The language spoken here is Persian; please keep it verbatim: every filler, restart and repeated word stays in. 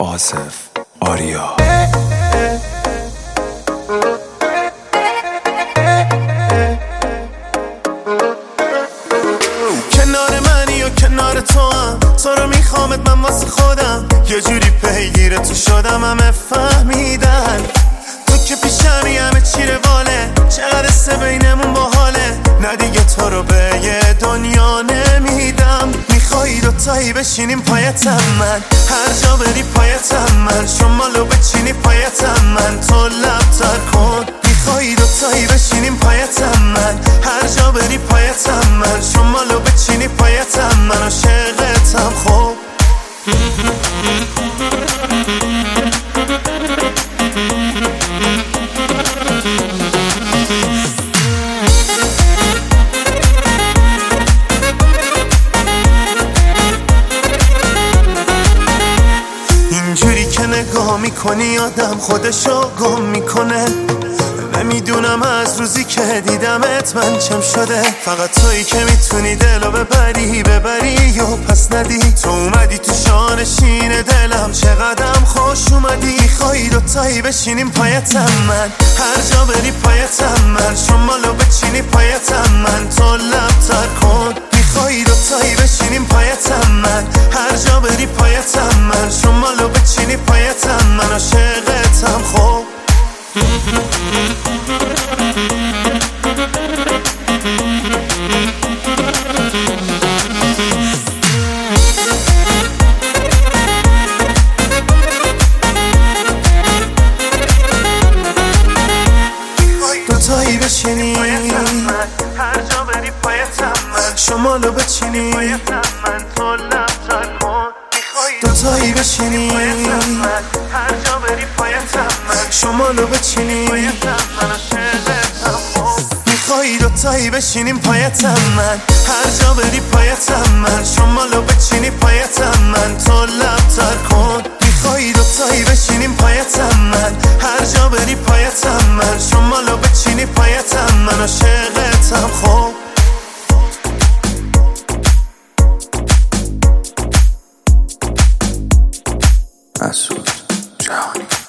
آصف آریا. کنار منی و کنار تو هم، تو رو میخوامت من واسه خودم، یه جوری پیگیر تو شدم همه فهمیدن تو که پیشمی همه چی رواله، چقدر سه بینمون باحاله، نه دیگه تو رو به یه دنیا نمیدم. میخوایی دوتایی بشینیم پایتم من، هر جا بری پایتم من، شمالو بچینی پایتم من، تو لب تر کن. میخوایی دوتایی بشینیم پایتم من، هر جا بری پایتم من، شمالو بچینی پایتم من، عاشقتم خوب. اینجوری که نگاه میکنی آدم خودشو گم میکنه، نمیدونم از روزی که دیدمت من چم شده، فقط تویی که میتونی دلو ببری ببری و پس ندی. تو اومدی تو شانشین دلم، چقدرم خوش اومدی. میخوایی دوتایی بشینیم پایتم من، هر جا بری پایتم من، شمالو بچینی پایتم من، تو لب تر کن. میخوایی دوتایی بشینیم پایتم من، هر جا بری پایتم من، شمالو بچینی پایتم من، عاشقتم خوب. دوتایی بشینی هر جا بری پایتم من، شمالو بچینی پایتم من، تو لب تر کن. دوتایی بشینی هر جا بری پایتم من، شمالو بچینی پایتم من، عاشقتم خوب. میخوایی دوتایی بشینیم پایتم من، هر جا بری پایتم من، شمالو بچینی پایتم من، تو لب تر کن. میخوایی دوتایی بشینیم پایتم من، هر جا بری پایتم من، شمالو بچینی پایتم من، عاشقتم خوب. مسعود جهانی.